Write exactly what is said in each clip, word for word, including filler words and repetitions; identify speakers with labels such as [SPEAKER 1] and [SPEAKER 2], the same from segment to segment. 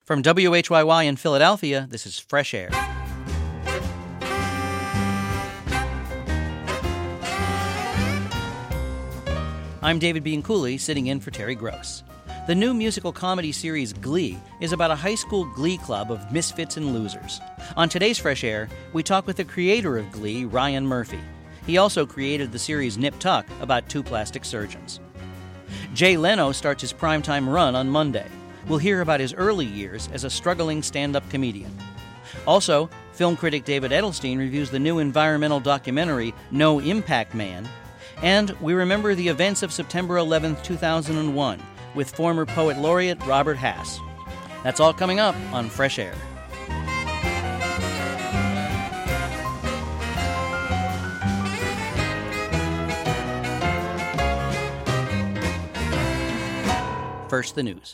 [SPEAKER 1] From W H Y Y in Philadelphia, this is Fresh Air. I'm David Bianculli, sitting in for Terry Gross. The new musical comedy series Glee is about a high school glee club of misfits and losers. On today's Fresh Air, we talk with the creator of Glee, Ryan Murphy. He also created the series Nip Tuck about two plastic surgeons. Jay Leno starts his primetime run on Monday. We'll hear about his early years as a struggling stand-up comedian. Also, film critic David Edelstein reviews the new environmental documentary No Impact Man. And we remember the events of September eleventh, two thousand one, with former poet laureate Robert Hass. That's all coming up on Fresh Air. First, the news.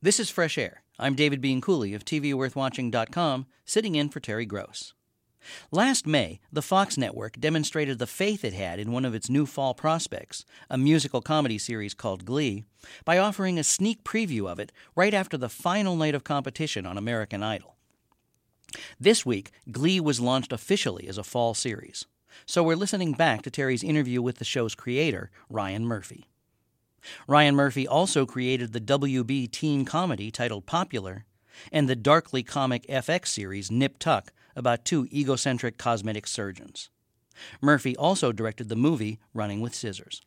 [SPEAKER 1] This is Fresh Air. I'm David Bean Cooley of T V Worth Watching dot com, sitting in for Terry Gross. Last May, the Fox network demonstrated the faith it had in one of its new fall prospects, a musical comedy series called Glee, by offering a sneak preview of it right after the final night of competition on American Idol. This week, Glee was launched officially as a fall series, so we're listening back to Terry's interview with the show's creator, Ryan Murphy. Ryan Murphy also created the W B teen comedy titled Popular and the darkly comic F X series Nip Tuck, about two egocentric cosmetic surgeons. Murphy also directed the movie Running with Scissors.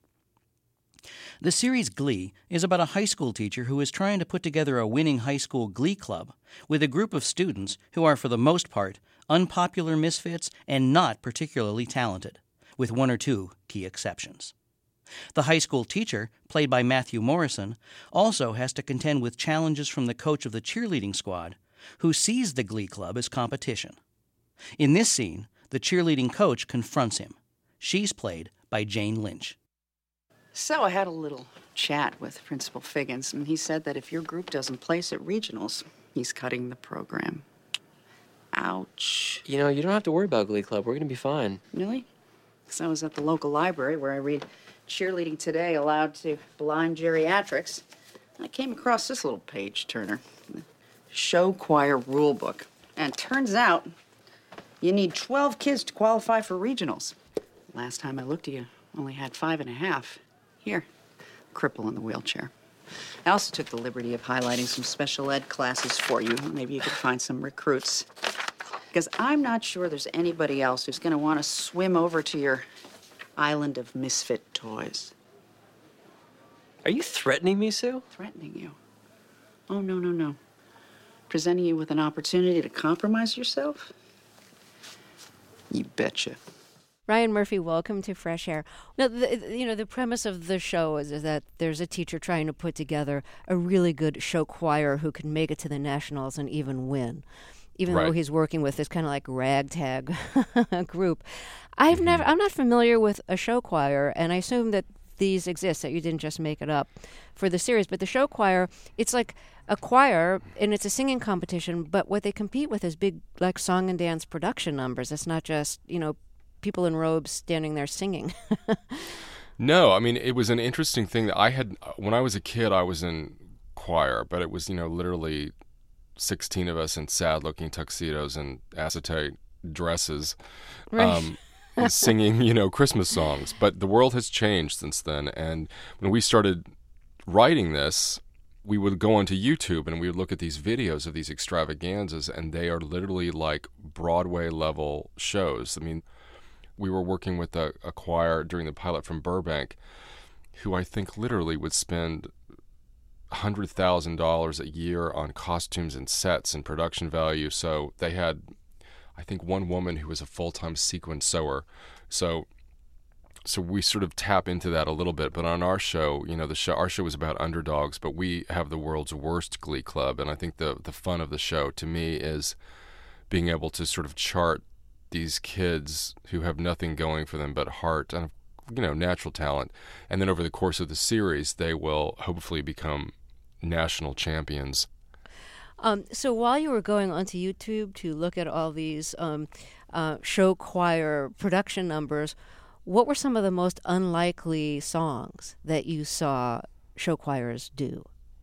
[SPEAKER 1] The series Glee is about a high school teacher who is trying to put together a winning high school glee club with a group of students who are, for the most part, unpopular misfits and not particularly talented, with one or two key exceptions. The high school teacher, played by Matthew Morrison, also has to contend with challenges from the coach of the cheerleading squad, who sees the glee club as competition. In this scene, the cheerleading coach confronts him. She's played by Jane Lynch.
[SPEAKER 2] So I had a little chat with Principal Figgins, and he said that if your group doesn't place at regionals, he's cutting the program. Ouch.
[SPEAKER 3] You know, you don't have to worry about Glee Club. We're going to be fine.
[SPEAKER 2] Really? Because I was at the local library where I read Cheerleading Today Allowed to Blind Geriatrics. And I came across this little page, Turner. The Show Choir Rule Book. And it turns out you need twelve kids to qualify for regionals. Last time I looked at you, only had five and a half. Here, cripple in the wheelchair. I also took the liberty of highlighting some special ed classes for you. Maybe you could find some recruits. Because I'm not sure there's anybody else who's going to want to swim over to your island of misfit toys.
[SPEAKER 3] Are you threatening me, Sue?
[SPEAKER 2] Threatening you? Oh, no, no, no. Presenting you with an opportunity to compromise yourself? You betcha.
[SPEAKER 4] Ryan Murphy, welcome to Fresh Air. Now, the, you know, the premise of the show is, is that there's a teacher trying to put together a really good show choir who can make it to the nationals and even win, even
[SPEAKER 5] right.
[SPEAKER 4] though he's working with this kind of like ragtag group. I've
[SPEAKER 5] Mm-hmm.
[SPEAKER 4] never, I'm not familiar with a show choir, and I assume that these exist, that you didn't just make it up for the series. But the show choir, it's like a choir, and it's a singing competition, but what they compete with is big, like, song and dance production numbers. It's not just, you know, people in robes standing there singing.
[SPEAKER 5] No, I mean, it was an interesting thing that I had, when I was a kid, I was in choir, but it was, you know, literally sixteen of us in sad-looking tuxedos and acetate dresses.
[SPEAKER 4] Right.
[SPEAKER 5] Um, singing, you know, Christmas songs. But the world has changed since then. And when we started writing this, we would go onto YouTube and we would look at these videos of these extravaganzas, and they are literally like Broadway-level shows. I mean, we were working with a, a choir during the pilot from Burbank who I think literally would spend one hundred thousand dollars a year on costumes and sets and production value. So they had, I think, one woman who was a full-time sequin sewer. So so we sort of tap into that a little bit. But on our show, you know, the show, our show is about underdogs, but we have the world's worst glee club. And I think the the fun of the show, to me, is being able to sort of chart these kids who have nothing going for them but heart and, you know, natural talent. And then over the course of the series, they will hopefully become national champions.
[SPEAKER 4] Um, so while you were going onto YouTube to look at all these um, uh, show choir production numbers, what were some of the most unlikely songs that you saw show choirs do?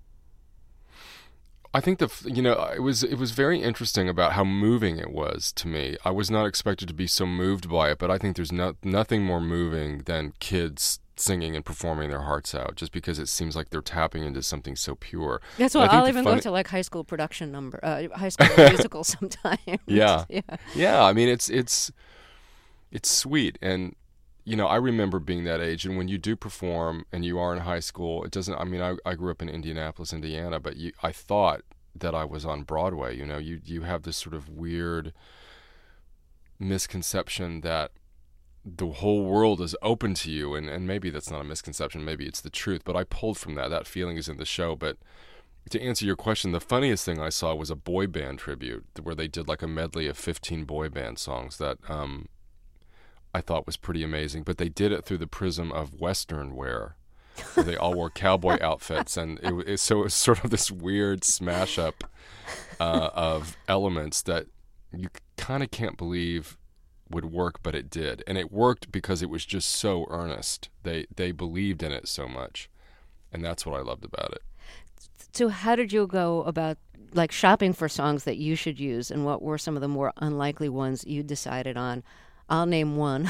[SPEAKER 5] I think the you know it was it was very interesting about how moving it was to me. I was not expected to be so moved by it, but I think there's no, nothing more moving than kids singing and performing their hearts out, just because it seems like they're tapping into something so pure.
[SPEAKER 4] That's why I'll even funny... go to like high school production number, uh, high school musicals sometimes.
[SPEAKER 5] Yeah.
[SPEAKER 4] yeah,
[SPEAKER 5] yeah. I mean, it's it's it's sweet, and you know, I remember being that age, and when you do perform and you are in high school, it doesn't, I mean, I, I grew up in Indianapolis, Indiana, but you, I thought that I was on Broadway. You know, you, you have this sort of weird misconception that the whole world is open to you, and, and maybe that's not a misconception, maybe it's the truth, but I pulled from that. That feeling is in the show. But to answer your question, the funniest thing I saw was a boy band tribute where they did like a medley of fifteen boy band songs that um, I thought was pretty amazing. But they did it through the prism of Western wear. where they all wore cowboy outfits, and it, it so it was sort of this weird smash up uh, of elements that you kind of can't believe would work, but it did, and it worked because it was just so earnest. They they believed in it so much, and that's what I loved about it.
[SPEAKER 4] So how did you go about like shopping for songs that you should use, and what were some of the more unlikely ones you decided on? I'll name one.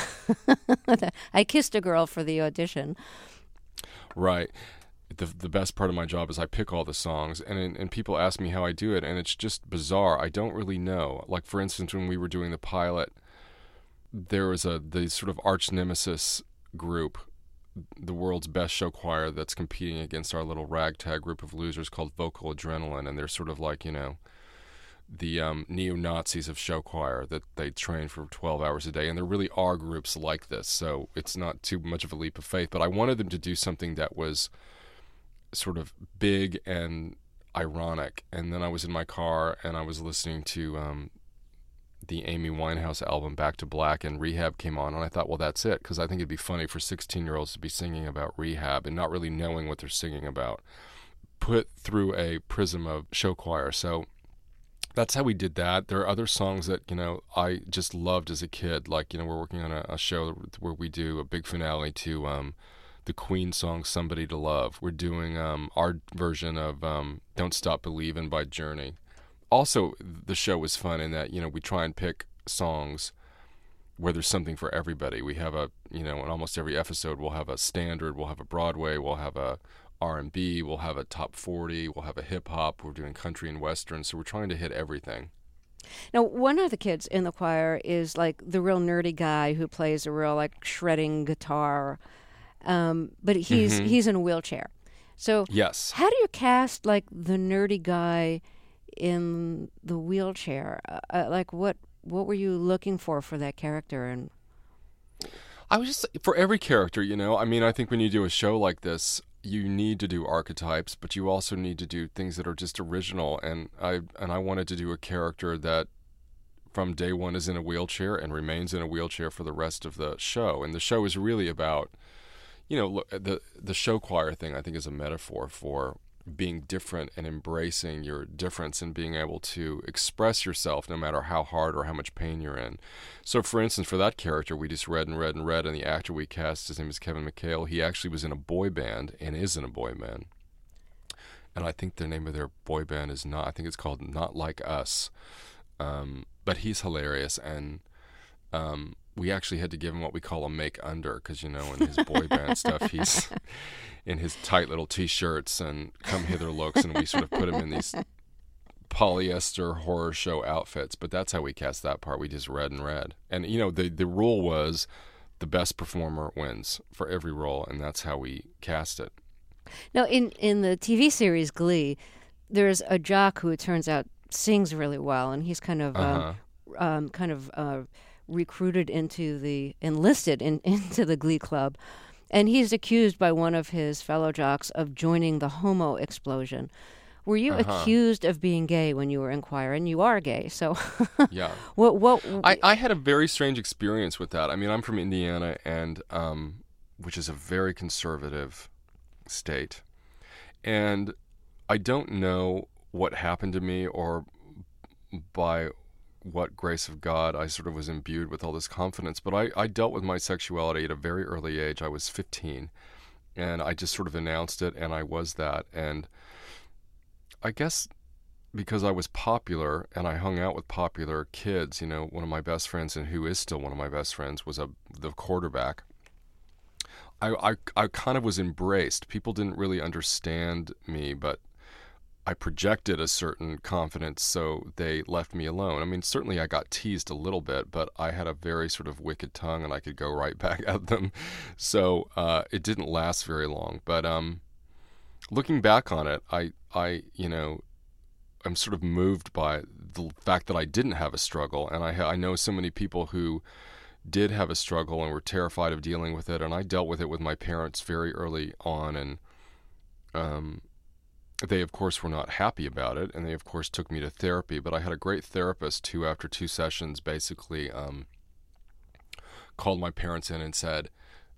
[SPEAKER 4] I kissed a girl for the audition.
[SPEAKER 5] Right. The the best part of my job is I pick all the songs, and and people ask me how I do it, and it's just bizarre. I don't really know. Like, for instance, when we were doing the pilot, there was a the sort of arch nemesis group, the world's best show choir, that's competing against our little ragtag group of losers called Vocal Adrenaline, and they're sort of like, you know, the um, neo-Nazis of show choir that they train for twelve hours a day, and there really are groups like this, so it's not too much of a leap of faith. But I wanted them to do something that was sort of big and ironic, and then I was in my car and I was listening to um, the Amy Winehouse album Back to Black, and Rehab came on, and I thought, well, that's it, because I think it'd be funny for sixteen-year-olds to be singing about rehab and not really knowing what they're singing about, put through a prism of show choir. So that's how we did that. There are other songs that, you know, I just loved as a kid. Like, you know, we're working on a, a show where we do a big finale to um, the Queen song Somebody to Love. We're doing um, our version of um, Don't Stop Believin' by Journey. Also, the show was fun in that, you know, we try and pick songs where there's something for everybody. We have a, you know, in almost every episode, we'll have a standard, we'll have a Broadway, we'll have a R and B, we'll have a top forty, we'll have a hip-hop, we're doing country and western, so we're trying to hit everything.
[SPEAKER 4] Now, one of the kids in the choir is like the real nerdy guy who plays a real like shredding guitar, um, but he's
[SPEAKER 5] Mm-hmm.
[SPEAKER 4] he's in a wheelchair. So
[SPEAKER 5] Yes.
[SPEAKER 4] how do you cast like the nerdy guy in the wheelchair? Uh, like what what were you looking for for that character? And
[SPEAKER 5] I was just, for every character, you know, I mean, I think when you do a show like this, you need to do archetypes, but you also need to do things that are just original. And I and I wanted to do a character that from day one is in a wheelchair and remains in a wheelchair for the rest of the show. And the show is really about, you know, look, the the show choir thing, I think, is a metaphor for being different and embracing your difference and being able to express yourself no matter how hard or how much pain you're in. So, for instance, for that character, we just read and read and read, and the actor we cast, his name is Kevin McHale. He actually was in a boy band and is in a boy band. And I think the name of their boy band is not, I think it's called Not Like Us. Um, but he's hilarious, and um, we actually had to give him what we call a make under, because, you know, in his boy band stuff, he's in his tight little T-shirts and come hither looks, and we sort of put him in these polyester horror show outfits. But that's how we cast that part. We just read and read. And, you know, the, the rule was the best performer wins for every role, and that's how we cast it.
[SPEAKER 4] now, in in the T V series Glee, there's a jock who it turns out sings really well, and he's kind of
[SPEAKER 5] Uh-huh.
[SPEAKER 4] um, um, kind of uh, recruited into the enlisted in, into the Glee Club. And he's accused by one of his fellow jocks of joining the homo explosion. Were you
[SPEAKER 5] Uh-huh.
[SPEAKER 4] accused of being gay when you were in choir? And you are gay, so
[SPEAKER 5] Yeah.
[SPEAKER 4] what? What?
[SPEAKER 5] I, I had a very strange experience with that. I mean, I'm from Indiana, and um, which is a very conservative state. And I don't know what happened to me, or by what grace of God I sort of was imbued with all this confidence. But I, I dealt with my sexuality at a very early age. I was fifteen, and I just sort of announced it, and I was that. And I guess because I was popular and I hung out with popular kids, you know, one of my best friends, and who is still one of my best friends, was a the quarterback. I, I, I kind of was embraced. People didn't really understand me, but I projected a certain confidence, so they left me alone. I mean, certainly I got teased a little bit, but I had a very sort of wicked tongue, and I could go right back at them. So uh, it didn't last very long. But um, looking back on it, I, I, you know, I'm sort of moved by the fact that I didn't have a struggle, and I, ha- I know so many people who did have a struggle and were terrified of dealing with it, and I dealt with it with my parents very early on, and um. They, of course, were not happy about it, and they, of course, took me to therapy. But I had a great therapist who, after two sessions, basically um, called my parents in and said,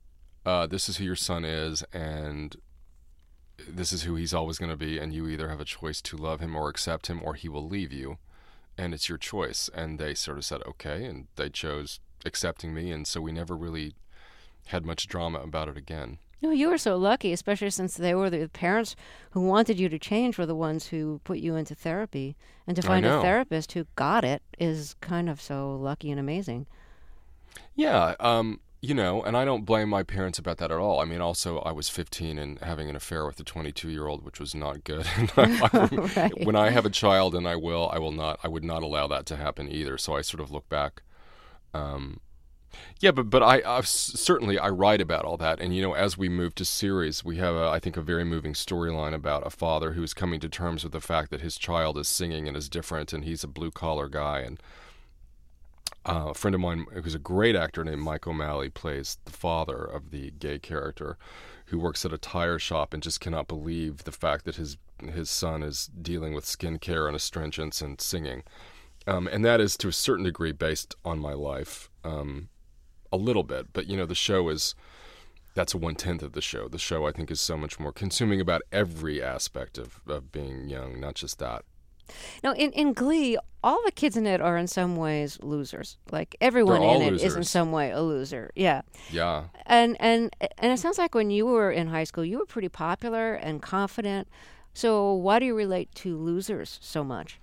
[SPEAKER 5] uh, this is who your son is, and this is who he's always going to be, and you either have a choice to love him or accept him, or he will leave you, and it's your choice. And they sort of said, okay, and they chose accepting me, and so we never really had much drama about it again.
[SPEAKER 4] No, you were so lucky, especially since they were the parents who wanted you to change were the ones who put you into therapy. And to find a therapist who got it is kind of so lucky and amazing.
[SPEAKER 5] Yeah, um, you know, and I don't blame my parents about that at all. I mean, also, I was fifteen and having an affair with a twenty-two-year-old, which was not good. And I, I, right. When I have a child, and I will, I will not, I would not allow that to happen either. So I sort of look back. Um, yeah, but but I I've, certainly I write about all that, and you know, as we move to series, we have a, I think a very moving storyline about a father who's coming to terms with the fact that his child is singing and is different, and he's a blue collar guy. And uh, a friend of mine who's a great actor named Mike O'Malley plays the father of the gay character, who works at a tire shop and just cannot believe the fact that his his son is dealing with skincare and astringents and singing, um, and that is to a certain degree based on my life. Um, A little bit, but you know, the show is, that's a one-tenth of the show. The show, I think, is so much more consuming about every aspect of, of being young, not just that.
[SPEAKER 4] Now, in, in Glee, all the kids in it are in some ways losers. Like, everyone in it
[SPEAKER 5] losers.
[SPEAKER 4] is in some way a loser. Yeah.
[SPEAKER 5] Yeah.
[SPEAKER 4] And, and, and it sounds like when you were in high school, you were pretty popular and confident. So why do you relate to losers so much?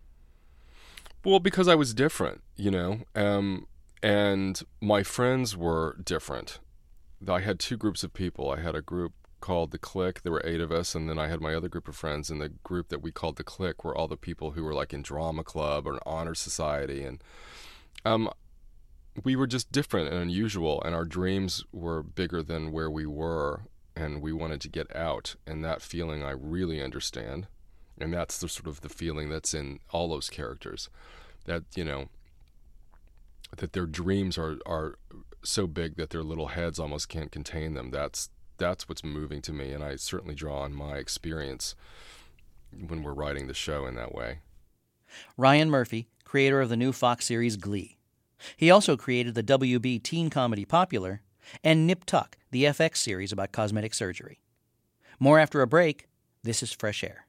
[SPEAKER 5] Well, because I was different, you know. Um... And my friends were different. I had two groups of people. I had a group called The Clique. There were eight of us. And then I had my other group of friends. And the group that we called The Clique were all the people who were like in drama club or honor society. And um, we were just different and unusual. And our dreams were bigger than where we were. And we wanted to get out. And that feeling I really understand. And that's the sort of the feeling that's in all those characters. That, you know, that their dreams are, are so big that their little heads almost can't contain them. That's that's what's moving to me, and I certainly draw on my experience when we're writing the show in that way.
[SPEAKER 1] Ryan Murphy, creator of the new Fox series Glee. He also created the W B teen comedy Popular and Nip Tuck, the F X series about cosmetic surgery. More after a break. This is Fresh Air.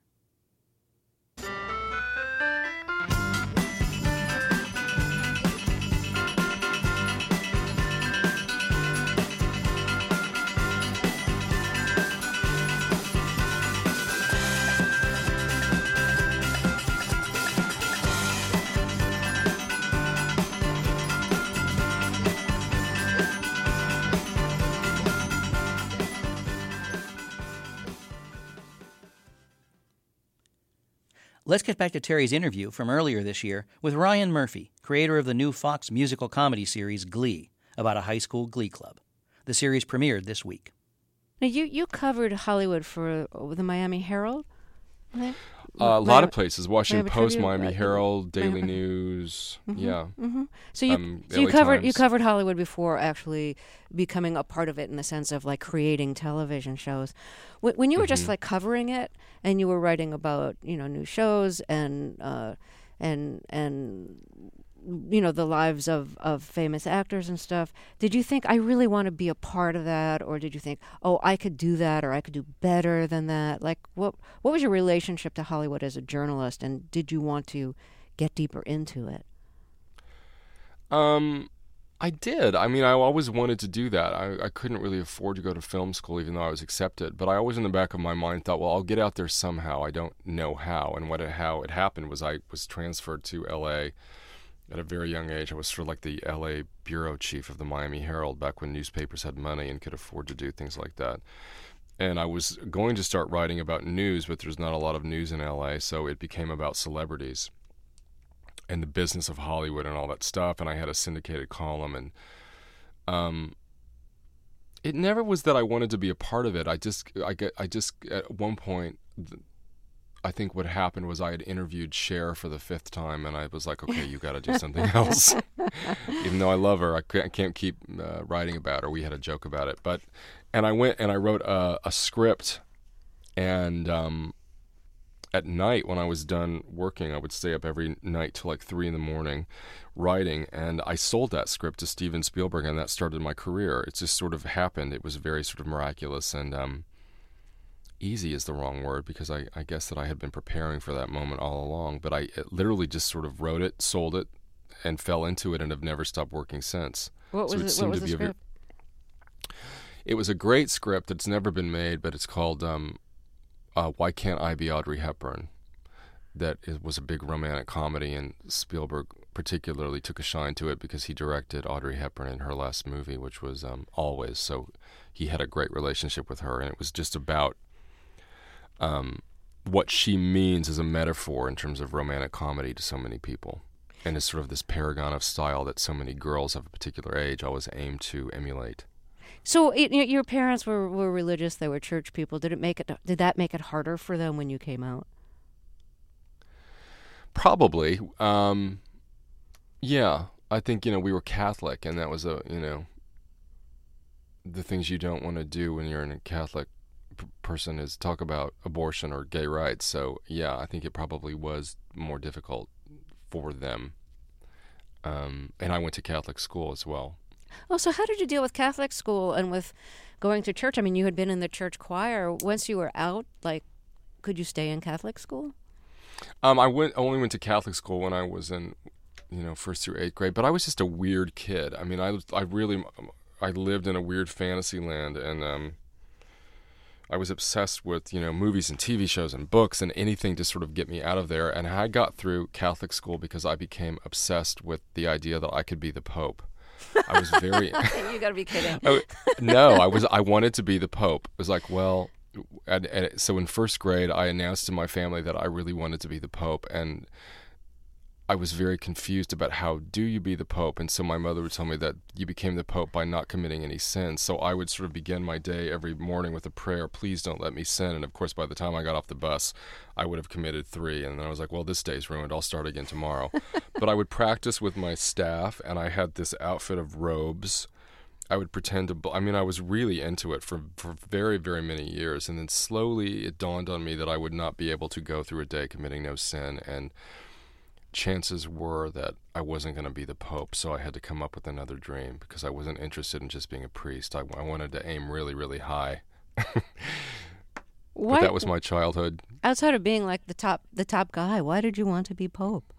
[SPEAKER 1] Let's get back to Terry's interview from earlier this year with Ryan Murphy, creator of the new Fox musical comedy series Glee, about a high school glee club. The series premiered this week.
[SPEAKER 4] Now, you, you covered Hollywood for the Miami Herald? Right?
[SPEAKER 5] Uh, a lot of places. Washington
[SPEAKER 4] Miami
[SPEAKER 5] Post,
[SPEAKER 4] Tribune,
[SPEAKER 5] Miami
[SPEAKER 4] right?
[SPEAKER 5] Herald, Daily
[SPEAKER 4] Miami-
[SPEAKER 5] News.
[SPEAKER 4] Mhm,
[SPEAKER 5] Yeah.
[SPEAKER 4] mhm. So you
[SPEAKER 5] Um,
[SPEAKER 4] so you
[SPEAKER 5] L A
[SPEAKER 4] covered you
[SPEAKER 5] Times.
[SPEAKER 4] covered Hollywood before actually becoming a part of it in the sense of like creating television shows. When, when you were just
[SPEAKER 5] Mhm.
[SPEAKER 4] like covering it and you were writing about you know new shows and uh, and and you know the lives of, of famous actors and stuff, did you think I really want to be a part of that, or did you think, oh, I could do that, or I could do better than that? Like what what was your relationship to Hollywood as a journalist, and did you want to get deeper into it?
[SPEAKER 5] Um, I did. I mean, I always wanted to do that. I, I couldn't really afford to go to film school, even though I was accepted. But I always, in the back of my mind, thought, well, I'll get out there somehow. I don't know how. And what it, how it happened was I was transferred to L A at a very young age. I was sort of like the L A bureau chief of the Miami Herald back when newspapers had money and could afford to do things like that. And I was going to start writing about news, but there's not a lot of news in L A, so it became about celebrities and the business of Hollywood and all that stuff. And I had a syndicated column, and um, it never was that I wanted to be a part of it. I just, I get, I just at one point, I think what happened was I had interviewed Cher for the fifth time, and I was like, okay, you got to do something else. Even though I love her, I can't, I can't keep uh, writing about her. We had a joke about it, but and I went and I wrote a, a script, and um, at night when I was done working, I would stay up every night till like three in the morning writing, and I sold that script to Steven Spielberg, and that started my career. It just sort of happened. It was very sort of miraculous, and um, easy is the wrong word, because I, I guess that I had been preparing for that moment all along, but I literally just sort of wrote it, sold it, and fell into it, and have never stopped working since.
[SPEAKER 4] What was
[SPEAKER 5] so it?
[SPEAKER 4] it?
[SPEAKER 5] Seemed
[SPEAKER 4] What was
[SPEAKER 5] to
[SPEAKER 4] the
[SPEAKER 5] be a
[SPEAKER 4] script?
[SPEAKER 5] ve- It was a great script. It's never been made, but it's called um, uh, Why Can't I Be Audrey Hepburn? That it was a big romantic comedy, and Spielberg particularly took a shine to it because he directed Audrey Hepburn in her last movie, which was um, Always. So he had a great relationship with her, and it was just about um, what she means as a metaphor in terms of romantic comedy to so many people, and is sort of this paragon of style that so many girls of a particular age always aim to emulate.
[SPEAKER 4] So it, you- your parents were, were religious; they were church people. Did it make it? Did that make it harder for them when you came out?
[SPEAKER 5] Probably. Um, yeah, I think, you know, we were Catholic, and that was a, you know, the things you don't want to do when you're in a Catholic p- person is talk about abortion or gay rights. So, yeah, I think it probably was more difficult for them. Um, and I went to Catholic school as well.
[SPEAKER 4] Oh, so how did you deal with Catholic school and with going to church? I mean, you had been in the church choir. Once you were out, like, could you stay in Catholic school?
[SPEAKER 5] Um, I went only went to Catholic school when I was in, you know, first through eighth grade. But I was just a weird kid. I mean, I was- I really I lived in a weird fantasy land, and um, I was obsessed with, you know, movies and T V shows and books and anything to sort of get me out of there. And I got through Catholic school because I became obsessed with the idea that I could be the Pope. I was very
[SPEAKER 4] You got to be kidding.
[SPEAKER 5] I, no, I was I wanted to be the Pope. It was like, well. And, and so in first grade, I announced to my family that I really wanted to be the Pope, and I was very confused about how do you be the Pope. And so my mother would tell me that you became the Pope by not committing any sins. So I would sort of begin my day every morning with a prayer, please don't let me sin. And of course, by the time I got off the bus, I would have committed three. And then I was like, well, this day's ruined. I'll start again tomorrow. But I would practice with my staff, and I had this outfit of robes. I would pretend to, bl- I mean, I was really into it for, for very, very many years. And then slowly it dawned on me that I would not be able to go through a day committing no sin. And chances were that I wasn't going to be the Pope. So I had to come up with another dream because I wasn't interested in just being a priest. I, I wanted to aim really, really high. But
[SPEAKER 4] Why,
[SPEAKER 5] that was my childhood.
[SPEAKER 4] outside of being like the top, the top guy, why did you want to be Pope?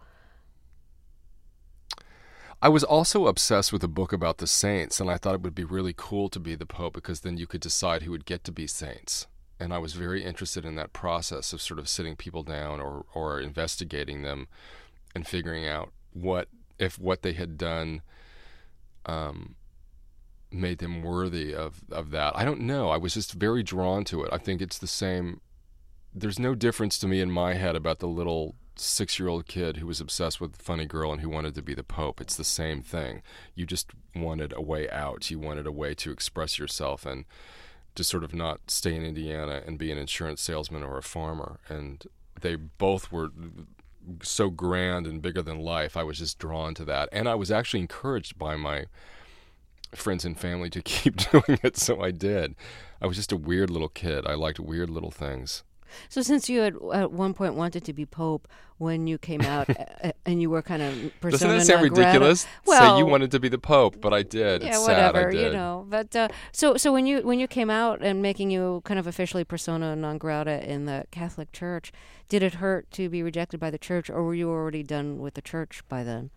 [SPEAKER 5] I was also obsessed with a book about the saints, and I thought it would be really cool to be the Pope because then you could decide who would get to be saints. And I was very interested in that process of sort of sitting people down or, or investigating them and figuring out what if what they had done um, made them worthy of, of that. I don't know. I was just very drawn to it. I think it's the same. There's no difference to me in my head about the little six-year-old kid who was obsessed with Funny Girl and who wanted to be the Pope. It's the same thing. You just wanted a way out. You wanted a way to express yourself and to sort of not stay in Indiana and be an insurance salesman or a farmer. And they both were so grand and bigger than life. I was just drawn to that. And I was actually encouraged by my friends and family to keep doing it, so I did. I was just a weird little kid. I liked weird little things.
[SPEAKER 4] So since you had at one point wanted to be Pope when you came out, uh, and you were kind of persona
[SPEAKER 5] Doesn't that sound
[SPEAKER 4] non grata-
[SPEAKER 5] ridiculous?
[SPEAKER 4] Well,
[SPEAKER 5] Say you wanted to be the Pope, but I did.
[SPEAKER 4] yeah,
[SPEAKER 5] It's sad, I
[SPEAKER 4] whatever,
[SPEAKER 5] did.
[SPEAKER 4] you know. But uh, so so when you when you came out and making you kind of officially persona non grata in the Catholic Church, did it hurt to be rejected by the church, or were you already done with the church by then?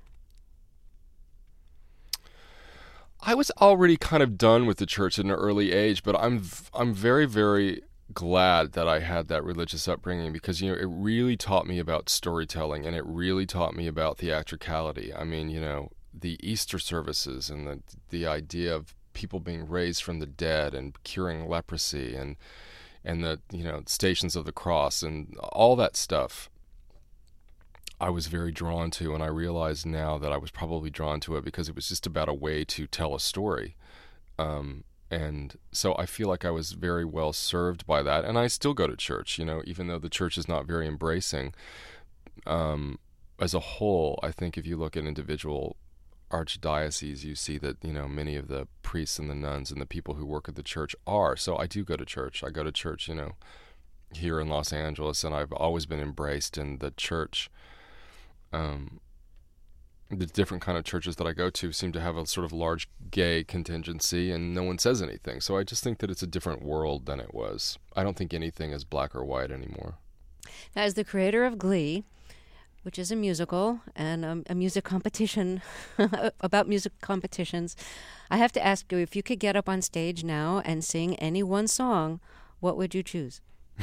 [SPEAKER 5] I was already kind of done with the church at an early age, but I'm I'm very very glad that I had that religious upbringing because, you know, it really taught me about storytelling and it really taught me about theatricality. I mean, you know, the Easter services and the the idea of people being raised from the dead and curing leprosy and and the, you know, Stations of the Cross and all that stuff I was very drawn to, and I realize now that I was probably drawn to it because it was just about a way to tell a story. Um, and so I feel like I was very well served by that, and I still go to church, you know, even though the church is not very embracing. Um, as a whole, I think if you look at individual archdioceses, you see that, you know, many of the priests and the nuns and the people who work at the church are. So I do go to church. I go to church, you know, here in Los Angeles, and I've always been embraced in the church. Um, the different kind of churches that I go to seem to have a sort of large gay contingency, and no one says anything. So I just think that it's a different world than it was. I don't think anything is black or white anymore.
[SPEAKER 4] Now, as the creator of Glee, which is a musical and um, a music competition about music competitions, I have to ask you, if you could get up on stage now and sing any one song, what would you choose?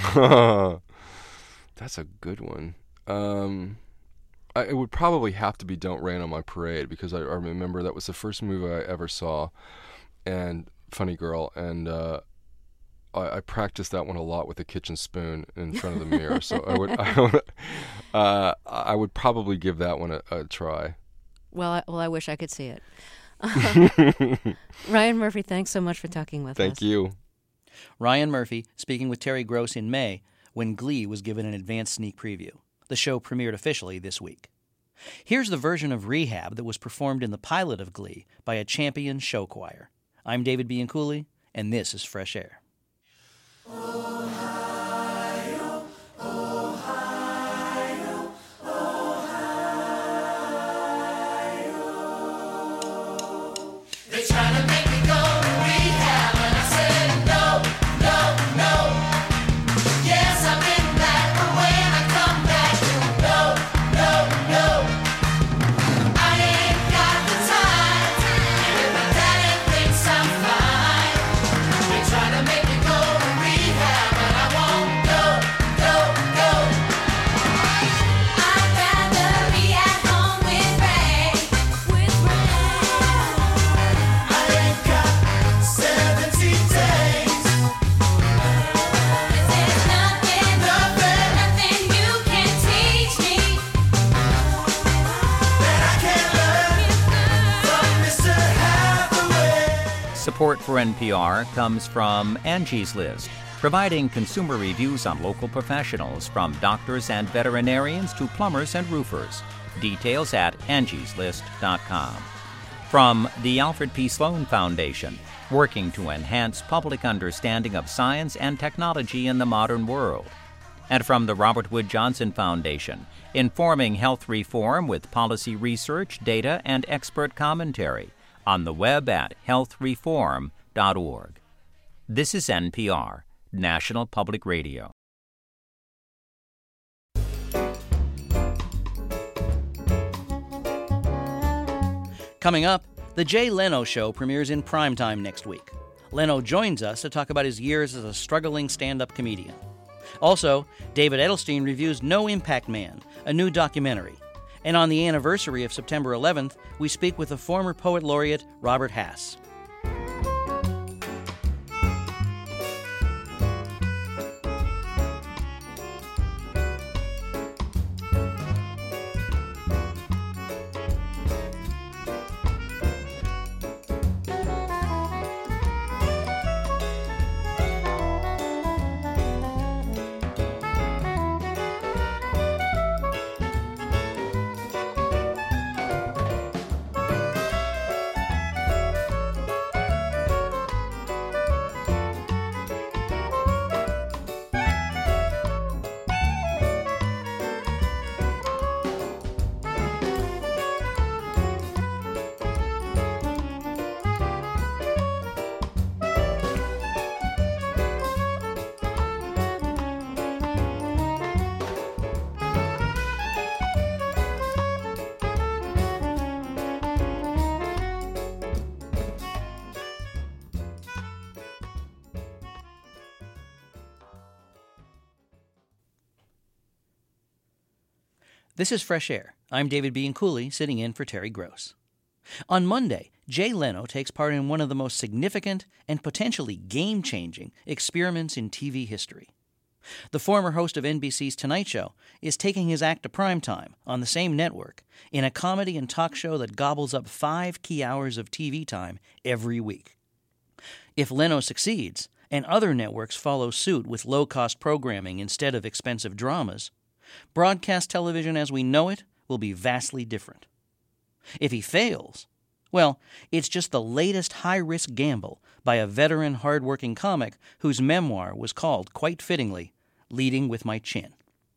[SPEAKER 5] That's a good one. Um, I, it would probably have to be Don't Rain on My Parade, because I, I remember that was the first movie I ever saw, and Funny Girl, and uh, I, I practiced that one a lot with a kitchen spoon in front of the mirror. So I would, I would, uh, I would probably give that one a, a try.
[SPEAKER 4] Well, I, well, I wish I could see it. Ryan Murphy, thanks so much for talking with
[SPEAKER 5] Thank
[SPEAKER 4] us.
[SPEAKER 5] Thank you.
[SPEAKER 1] Ryan Murphy speaking with Terry Gross in May when Glee was given an advanced sneak preview. The show premiered officially this week. Here's the version of Rehab that was performed in the pilot of Glee by a champion show choir. I'm David Bianculli, and this is Fresh Air.
[SPEAKER 6] Ohio, Ohio, Ohio. They try to make me go to rehab, and I said no, no, no. Yes, I've been back, but when I come back, no, no, no. I ain't got the time, and if my daddy thinks I'm fine, they try to make me go to rehab, and I won't go, go, go. I'd rather be at home with Ray, with Ray. I ain't got seventy days. There's nothing, nothing, nothing you can teach me that I can't learn from Mister Hathaway.
[SPEAKER 7] Support for N P R comes from Angie's List, providing consumer reviews on local professionals from doctors and veterinarians to plumbers and roofers. Details at angies list dot com. From the Alfred P. Sloan Foundation, working to enhance public understanding of science and technology in the modern world. And from the Robert Wood Johnson Foundation, informing health reform with policy research, data, and expert commentary. On the web at health reform dot org. This is N P R, National Public Radio.
[SPEAKER 1] Coming up, The Jay Leno Show premieres in primetime next week. Leno joins us to talk about his years as a struggling stand-up comedian. Also, David Edelstein reviews No Impact Man, a new documentary. And on the anniversary of September eleventh, we speak with the former poet laureate Robert Hass. This is Fresh Air. I'm David Bianculli, sitting in for Terry Gross. On Monday, Jay Leno takes part in one of the most significant and potentially game-changing experiments in T V history. The former host of N B C's Tonight Show is taking his act to primetime on the same network in a comedy and talk show that gobbles up five key hours of T V time every week. If Leno succeeds, and other networks follow suit with low-cost programming instead of expensive dramas, broadcast television as we know it will be vastly different. If he fails, well, it's just the latest high-risk gamble by a veteran, hard-working comic whose memoir was called, quite fittingly, Leading with My Chin.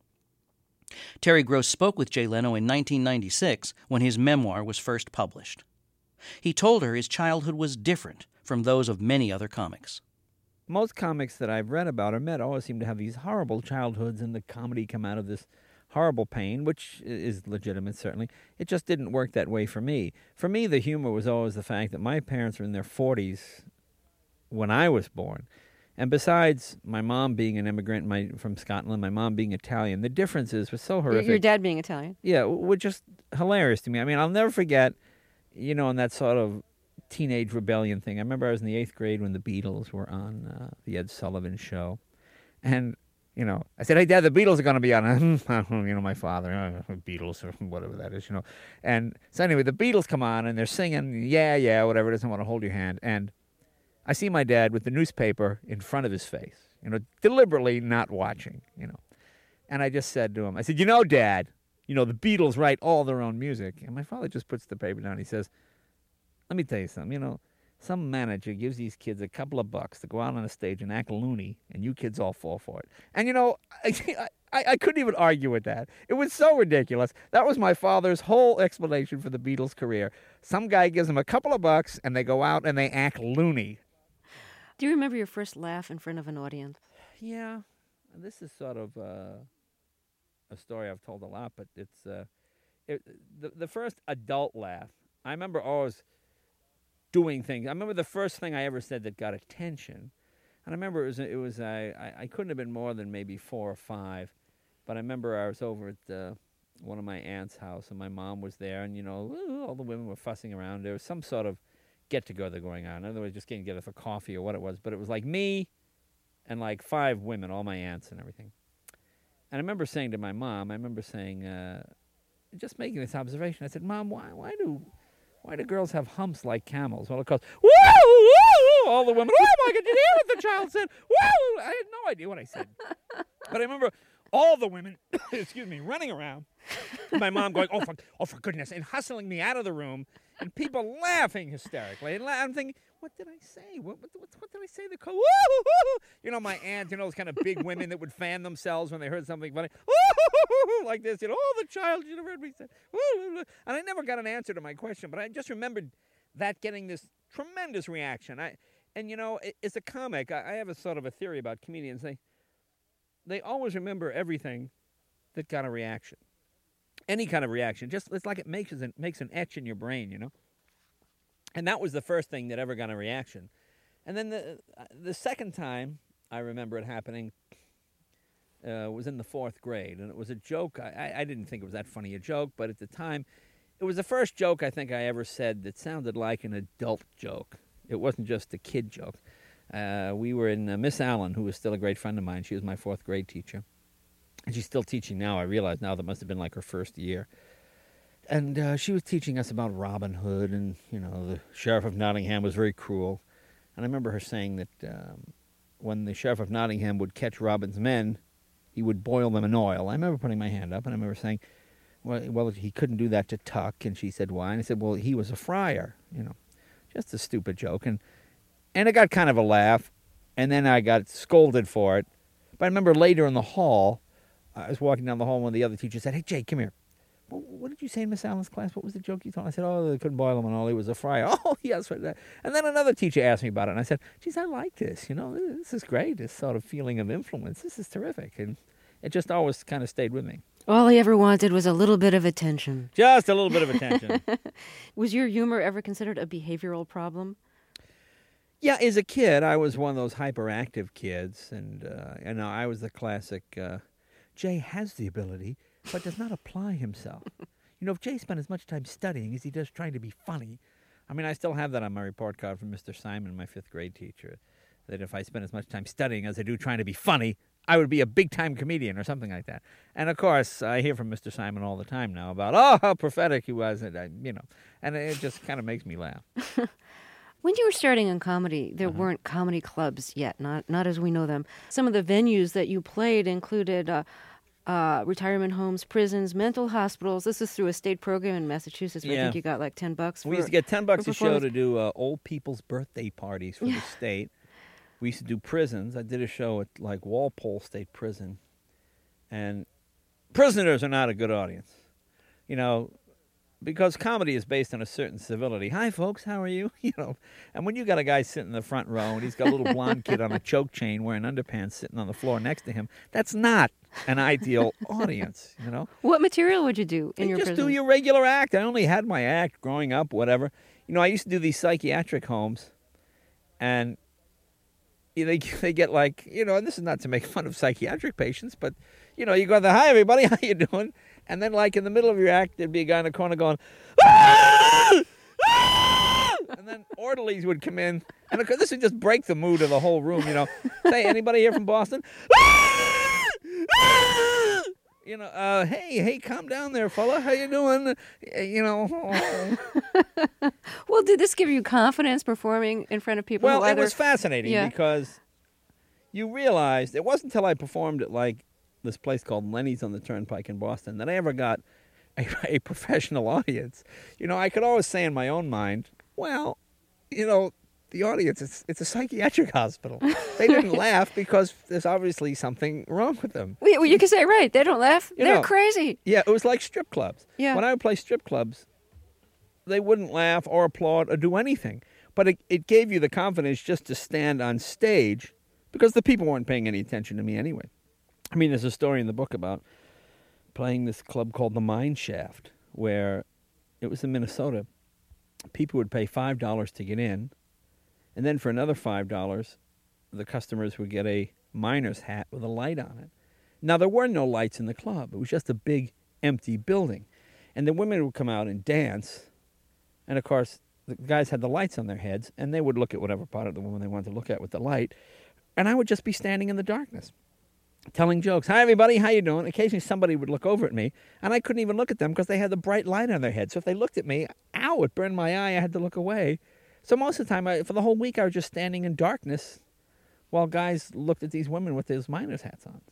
[SPEAKER 1] Terry Gross spoke with Jay Leno in nineteen ninety-six when his memoir was first published. He told her his childhood was different from those of many other comics.
[SPEAKER 8] Most comics that I've read about or met always seem to have these horrible childhoods, and the comedy come out of this horrible pain, which is legitimate, certainly. It just didn't work that way for me. For me, the humor was always the fact that my parents were in their forties when I was born. And besides my mom being an immigrant my, from Scotland, my mom being Italian, the differences were so horrific.
[SPEAKER 4] Your dad being Italian?
[SPEAKER 8] Yeah, were just hilarious to me. I mean, I'll never forget, you know, in that sort of teenage rebellion thing. I remember I was in the eighth grade when the Beatles were on uh, the Ed Sullivan Show. And, you know, I said, hey, Dad, the Beatles are going to be on. You know, my father, uh, Beatles or whatever that is, you know. And so anyway, the Beatles come on and they're singing, yeah, yeah, whatever, doesn't want to hold your hand. And I see my dad with the newspaper in front of his face, you know, deliberately not watching, you know. And I just said to him, I said, you know, Dad, you know, the Beatles write all their own music. And my father just puts the paper down. He says, let me tell you something, you know, some manager gives these kids a couple of bucks to go out on a stage and act loony, and you kids all fall for it. And, you know, I, I, I couldn't even argue with that. It was so ridiculous. That was my father's whole explanation for the Beatles' career. Some guy gives them a couple of bucks, and they go out and they act loony.
[SPEAKER 4] Do you remember your first laugh in front of an audience?
[SPEAKER 8] Yeah, this is sort of uh, a story I've told a lot, but it's uh, it, the the first adult laugh. I remember always doing things. I remember the first thing I ever said that got attention, and I remember it was it was I I, I couldn't have been more than maybe four or five, but I remember I was over at uh, one of my aunt's house, and my mom was there, and you know all the women were fussing around. There was some sort of get-together going on. In other words, just getting together for coffee or what it was. But it was like me and like five women, all my aunts and everything. And I remember saying to my mom, I remember saying, uh, just making this observation. I said, Mom, why why do why do girls have humps like camels? Well, of course, woo, woo, all the women, oh my God, did you hear what the child said? Woo! I had no idea what I said. But I remember all the women, excuse me, running around. My mom going, oh for, oh, for goodness, and hustling me out of the room. And people laughing hysterically. And I'm thinking, what did I say? What, what, what, what did I say? The co- woo-hoo-hoo-hoo. You know, my aunt, you know, those kind of big women that would fan themselves when they heard something funny. Woo-hoo-hoo-hoo, like this, you know, oh, the child should have heard me say. Woo-hoo-hoo. And I never got an answer to my question, but I just remembered that getting this tremendous reaction. I, and, you know, as a comic, I, I have a sort of a theory about comedians. They, they always remember everything that got a reaction. Any kind of reaction, just it's like it makes an makes an etch in your brain, you know. And that was the first thing that ever got a reaction. And then the uh, the second time I remember it happening uh, was in the fourth grade, and it was a joke. I, I didn't think it was that funny a joke, but at the time, it was the first joke I think I ever said that sounded like an adult joke. It wasn't just a kid joke. Uh, we were in uh, Miss Allen, who was still a great friend of mine. She was my fourth grade teacher. And she's still teaching now. I realize now that must have been like her first year. And uh, she was teaching us about Robin Hood, and, you know, the Sheriff of Nottingham was very cruel. And I remember her saying that um, when the Sheriff of Nottingham would catch Robin's men, he would boil them in oil. I remember putting my hand up, and I remember saying, well, well, he couldn't do that to Tuck. And she said, why? And I said, well, he was a friar, you know. Just a stupid joke. And, and it got kind of a laugh, and then I got scolded for it. But I remember later in the hall, I was walking down the hall, and one of the other teachers said, hey, Jay, come here. Well, what did you say in Miss Allen's class? What was the joke you told? I said, oh, they couldn't boil him and all. He was a friar. Oh, yes. And then another teacher asked me about it, and I said, geez, I like this. You know, this is great, this sort of feeling of influence. This is terrific. And it just always kind of stayed with me.
[SPEAKER 4] All he ever wanted was a little bit of attention.
[SPEAKER 8] Just a little bit of attention.
[SPEAKER 4] Was your humor ever considered a behavioral problem?
[SPEAKER 8] Yeah, as a kid, I was one of those hyperactive kids, and uh, and I was the classic, uh, Jay has the ability, but does not apply himself. You know, if Jay spent as much time studying as he does trying to be funny, I mean, I still have that on my report card from Mister Simon, my fifth grade teacher, that if I spent as much time studying as I do trying to be funny, I would be a big-time comedian or something like that. And, of course, I hear from Mister Simon all the time now about, oh, how prophetic he was, and I, you know, and it just kind of makes me laugh.
[SPEAKER 4] When you were starting in comedy, there uh-huh. weren't comedy clubs yet, not not as we know them. Some of the venues that you played included uh, uh, retirement homes, prisons, mental hospitals. This is through a state program in Massachusetts where
[SPEAKER 8] yeah.
[SPEAKER 4] I think you got like ten bucks. For,
[SPEAKER 8] we used to get ten bucks a show to do uh, old people's birthday parties for
[SPEAKER 4] yeah.
[SPEAKER 8] the state. we used to do prisons. I did a show at like Walpole State Prison, and prisoners are not a good audience, you know, because comedy is based on a certain civility. Hi, folks, how are you? You know, and when you got a guy sitting in the front row and he's got a little blonde kid on a choke chain wearing underpants sitting on the floor next to him, that's not an ideal audience, you know.
[SPEAKER 4] What material would you do in
[SPEAKER 8] You
[SPEAKER 4] your
[SPEAKER 8] just
[SPEAKER 4] prison?
[SPEAKER 8] do your regular act. I only had my act growing up, whatever. You know, I used to do these psychiatric homes, and they they get like, you know, and this is not to make fun of psychiatric patients, but, you know, you go there, hi, everybody, how you doing? And then, like, in the middle of your act, there'd be a guy in the corner going, ah! Ah! And then orderlies would come in, and of course, this would just break the mood of the whole room, you know. Say, anybody here from Boston? Ah! Ah! You know, uh, hey, hey, calm down there, fella. How you doing? Uh, You know. oh.
[SPEAKER 4] Well, did this give you confidence performing in front of people?
[SPEAKER 8] Well,
[SPEAKER 4] who
[SPEAKER 8] it
[SPEAKER 4] either...
[SPEAKER 8] was fascinating
[SPEAKER 4] Yeah.
[SPEAKER 8] because you realized it wasn't until I performed at like this place called Lenny's on the Turnpike in Boston that I ever got a, a professional audience. You know, I could always say in my own mind, well, you know, the audience, it's, it's a psychiatric hospital. They didn't laugh because there's obviously something wrong with them.
[SPEAKER 4] Well, you can say, right, they don't laugh.
[SPEAKER 8] You
[SPEAKER 4] They're
[SPEAKER 8] know,
[SPEAKER 4] crazy.
[SPEAKER 8] Yeah, it was like strip clubs.
[SPEAKER 4] Yeah.
[SPEAKER 8] When I would play strip clubs, they wouldn't laugh or applaud or do anything. But it, it gave you the confidence just to stand on stage because the people weren't paying any attention to me anyway. I mean, there's a story in the book about playing this club called the Mine Shaft, where it was in Minnesota. People would pay five dollars to get in, and then for another five dollars, the customers would get a miner's hat with a light on it. Now, there were no lights in the club. It was just a big, empty building. And the women would come out and dance, and, of course, the guys had the lights on their heads, and they would look at whatever part of the woman they wanted to look at with the light, and I would just be standing in the darkness, telling jokes. Hi, everybody. How you doing? Occasionally somebody would look over at me, and I couldn't even look at them because they had the bright light on their head. So if they looked at me, ow, it burned my eye. I had to look away. So most of the time, I, for the whole week, I was just standing in darkness while guys looked at these women with those miners' hats on.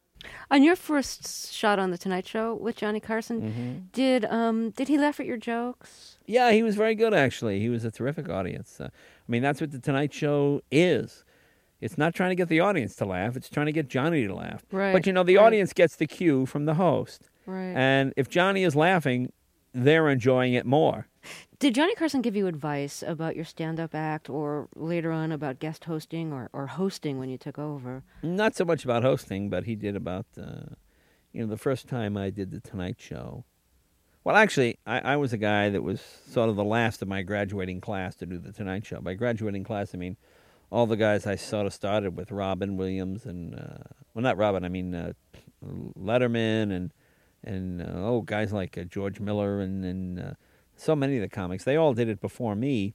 [SPEAKER 4] On your first shot on The Tonight Show with Johnny Carson,
[SPEAKER 8] Mm-hmm.
[SPEAKER 4] did um did he laugh at your jokes?
[SPEAKER 8] Yeah, he was very good, actually. He was a terrific audience. Uh, I mean, that's what The Tonight Show is. It's not trying to get the audience to laugh. It's trying to get Johnny to laugh.
[SPEAKER 4] Right,
[SPEAKER 8] But, you know, the
[SPEAKER 4] right.
[SPEAKER 8] audience gets the cue from the host.
[SPEAKER 4] Right.
[SPEAKER 8] And if Johnny is laughing, they're enjoying it more.
[SPEAKER 4] Did Johnny Carson give you advice about your stand-up act, or later on about guest hosting or, or hosting when you took over?
[SPEAKER 8] Not so much about hosting, but he did about, uh, you know, the first time I did The Tonight Show. Well, actually, I, I was a guy that was sort of the last of my graduating class to do The Tonight Show. By graduating class, I mean all the guys I sort of started with, Robin Williams and, uh, well, not Robin, I mean uh, Letterman and, and uh, oh, guys like uh, George Miller and, and uh, so many of the comics. They all did it before me.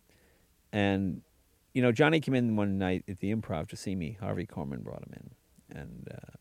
[SPEAKER 8] And, you know, Johnny came in one night at the Improv to see me. Harvey Korman brought him in. And, uh,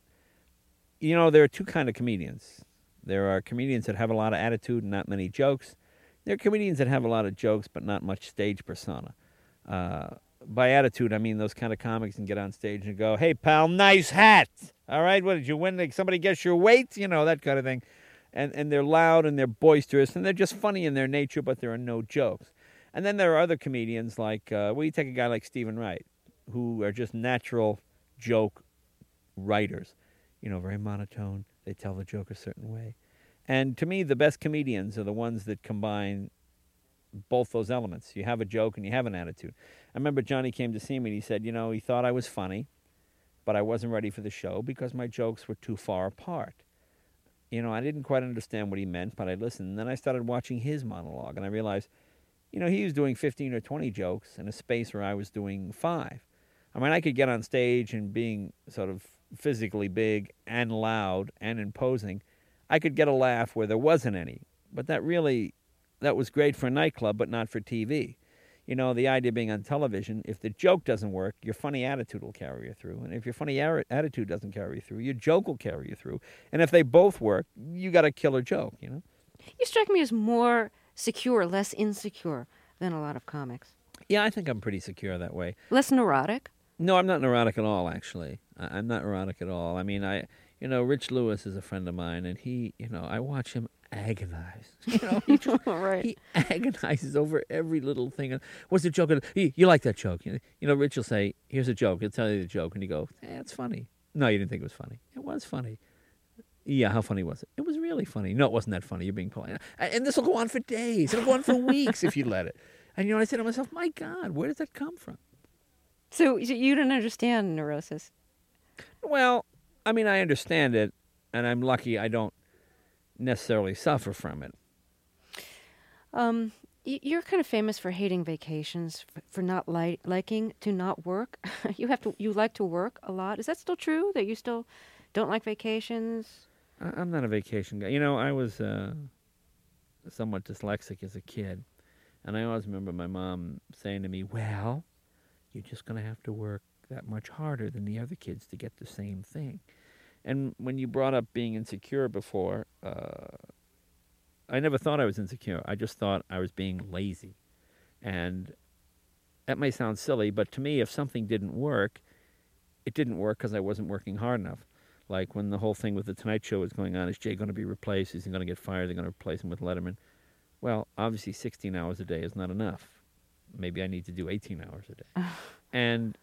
[SPEAKER 8] you know, there are two kind of comedians. There are comedians that have a lot of attitude and not many jokes. There are comedians that have a lot of jokes but not much stage persona. Uh, by attitude, I mean those kind of comics can get on stage and go, hey, pal, nice hat. All right, what did you win? Did somebody guess your weight? You know, that kind of thing. And and they're loud and they're boisterous and they're just funny in their nature, but there are no jokes. And then there are other comedians like, uh, well, you take a guy like Stephen Wright, who are just natural joke writers. You know, very monotone. They tell the joke a certain way. And to me, the best comedians are the ones that combine both those elements. You have a joke and you have an attitude. I remember Johnny came to see me and he said, you know, he thought I was funny, but I wasn't ready for the show because my jokes were too far apart. You know, I didn't quite understand what he meant, but I listened. And then I started watching his monologue, and I realized, you know, he was doing fifteen or twenty jokes in a space where I was doing five. I mean, I could get on stage and being sort of physically big and loud and imposing, I could get a laugh where there wasn't any. But that really, that was great for a nightclub, but not for T V. You know, the idea being on television, if the joke doesn't work, your funny attitude will carry you through. And if your funny ar- attitude doesn't carry you through, your joke will carry you through. And if they both work, you got a killer joke, you know?
[SPEAKER 4] You strike me as more secure, less insecure than a lot of comics.
[SPEAKER 8] Yeah, I think I'm pretty secure that way.
[SPEAKER 4] Less neurotic?
[SPEAKER 8] No, I'm not neurotic at all, actually. I- I'm not neurotic at all. I mean, I, you know, Rich Lewis is a friend of mine, and he, you know, I watch him agonized. You know, he, just,
[SPEAKER 4] Right.
[SPEAKER 8] he agonizes over every little thing. What's the joke? You, you like that joke? You know, Rich will say, "Here's a joke." He'll tell you the joke, and you go, "Eh, it's funny." No, you didn't think it was funny. It was funny. Yeah, how funny was it? It was really funny. No, it wasn't that funny. You're being polite. And this will go on for days. It'll go on for weeks if you let it. And you know, I said to myself, "My God, where does that come from?"
[SPEAKER 4] So so you don't understand neurosis.
[SPEAKER 8] Well, I mean, I understand it, and I'm lucky I don't necessarily suffer from it.
[SPEAKER 4] Um, y- you're kind of famous for hating vacations, for, for not li- liking to not work. you have to. You like to work a lot. Is that still true? That you still don't like vacations?
[SPEAKER 8] I- I'm not a vacation guy. You know, I was uh, somewhat dyslexic as a kid, and I always remember my mom saying to me, "Well, you're just going to have to work that much harder than the other kids to get the same thing." And when you brought up being insecure before, uh, I never thought I was insecure. I just thought I was being lazy. And that may sound silly, but to me, if something didn't work, it didn't work because I wasn't working hard enough. Like when the whole thing with the Tonight Show was going on, is Jay going to be replaced? Is he going to get fired? They're going to replace him with Letterman. Well, obviously sixteen hours a day is not enough. Maybe I need to do eighteen hours a day. And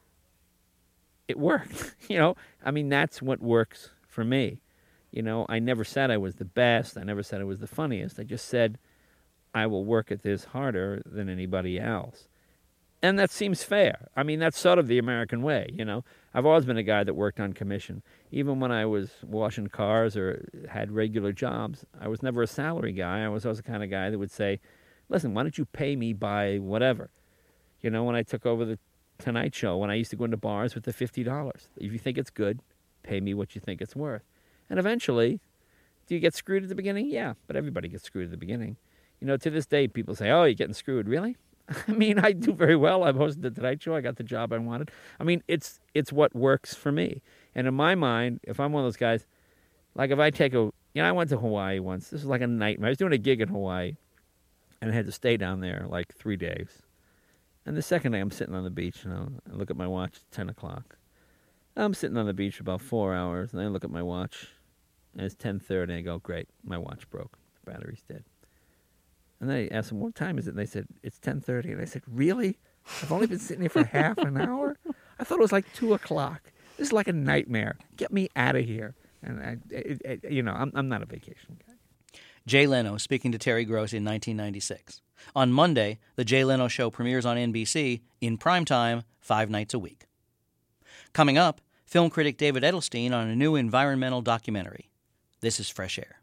[SPEAKER 8] it worked. You know, I mean, that's what works for me. You know, I never said I was the best. I never said I was the funniest. I just said I will work at this harder than anybody else. And that seems fair. I mean, that's sort of the American way, you know. I've always been a guy that worked on commission. Even when I was washing cars or had regular jobs, I was never a salary guy. I was always the kind of guy that would say, listen, why don't you pay me by whatever? You know, when I took over the Tonight Show, when I used to go into bars with the fifty dollars. If you think it's good, pay me what you think it's worth. And eventually, do you get screwed at the beginning? Yeah, but everybody gets screwed at the beginning. You know, to this day, people say, oh, you're getting screwed. Really? I mean, I do very well. I've hosted the Tonight Show. I got the job I wanted. I mean, it's it's what works for me. And in my mind, if I'm one of those guys, like if I take a, you know, I went to Hawaii once. This was like a nightmare. I was doing a gig in Hawaii, and I had to stay down there like three days. And the second day, I'm sitting on the beach, you know, I look at my watch, it's ten o'clock. I'm sitting on the beach for about four hours, and I look at my watch, and it's ten thirty, and I go, great, my watch broke. The battery's dead. And then I asked them, what time is it? And they said, it's ten thirty. And I said, really? I've only been sitting here for half an hour? I thought it was like two o'clock. This is like a nightmare. Get me out of here. And, I, it, it, you know, I'm, I'm not a vacation guy.
[SPEAKER 1] Jay Leno speaking to Terry Gross in nineteen ninety-six. On Monday, The Jay Leno Show premieres on N B C in primetime five nights a week. Coming up, film critic David Edelstein on a new environmental documentary. This is Fresh Air.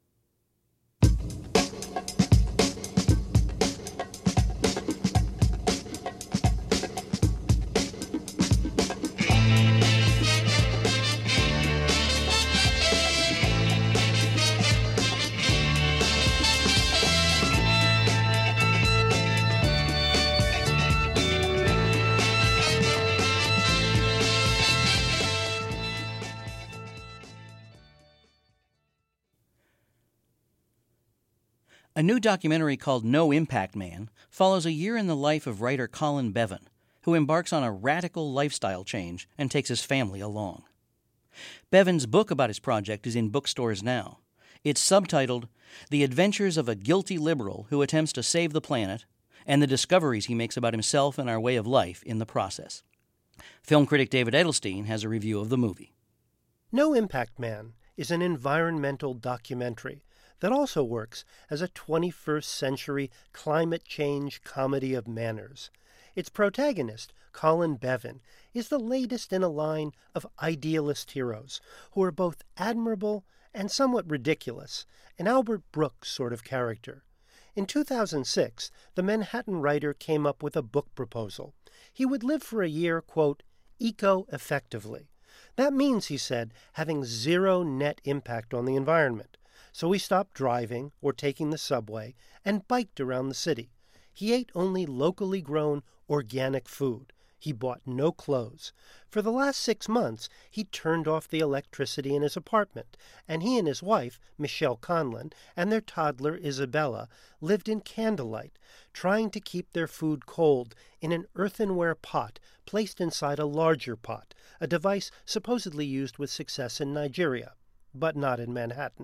[SPEAKER 1] A new documentary called No Impact Man follows a year in the life of writer Colin Bevan, who embarks on a radical lifestyle change and takes his family along. Bevan's book about his project is in bookstores now. It's subtitled The Adventures of a Guilty Liberal Who Attempts to Save the Planet and the Discoveries He Makes About Himself and Our Way of Life in the Process. Film critic David Edelstein has a review of the movie.
[SPEAKER 9] No Impact Man is an environmental documentary that also works as a twenty-first century climate change comedy of manners. Its protagonist, Colin Bevan, is the latest in a line of idealist heroes who are both admirable and somewhat ridiculous, an Albert Brooks sort of character. In two thousand six, the Manhattan writer came up with a book proposal. He would live for a year, quote, eco-effectively. That means, he said, having zero net impact on the environment. So he stopped driving or taking the subway and biked around the city. He ate only locally grown organic food. He bought no clothes. For the last six months, he turned off the electricity in his apartment, and he and his wife, Michelle Conlon, and their toddler, Isabella, lived in candlelight, trying to keep their food cold in an earthenware pot placed inside a larger pot, a device supposedly used with success in Nigeria, but not in Manhattan.